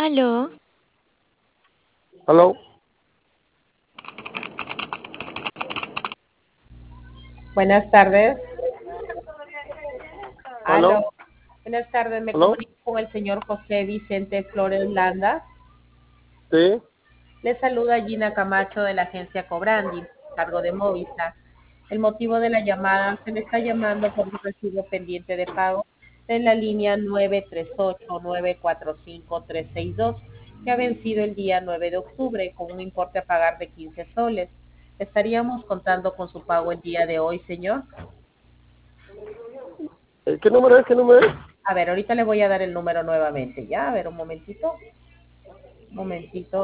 Aló, Hello, Buenas tardes. Aló. hello, Buenas tardes. Me hello, comunico con el señor José Vicente Flores Landa. sí, Le saluda Gina Camacho de la agencia Cobrandi, cargo de Movistar. El motivo de la llamada, se le está llamando por un recibo pendiente de pago de la línea 938-945-362, que ha vencido el día 9 de octubre con un importe a pagar de 15 soles. ¿Estaríamos contando con su pago el día de hoy, señor? ¿Qué número es? ¿Qué número es? A ver, ahorita le voy a dar el número nuevamente, ¿ya? A ver, un momentito. Un momentito.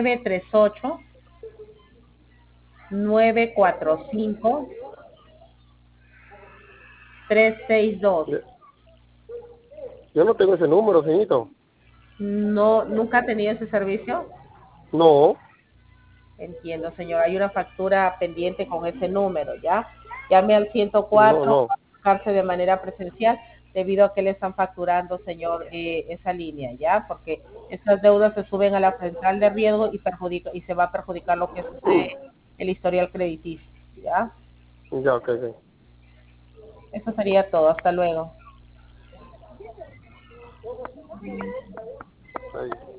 938-945-362. Yo no tengo ese número, señorito. No, ¿nunca ha tenido ese servicio? No, Entiendo, señor. Hay una factura pendiente con ese número, ¿ya? Llame al no, 104 no. para buscarse de manera presencial debido a que le están facturando, señor, esa línea, ¿ya? Porque esas deudas se suben a la central de riesgo y se va a perjudicar lo que es el historial crediticio, ¿ya? Ya, ok, ok. Eso sería todo. Hasta luego. Ahí.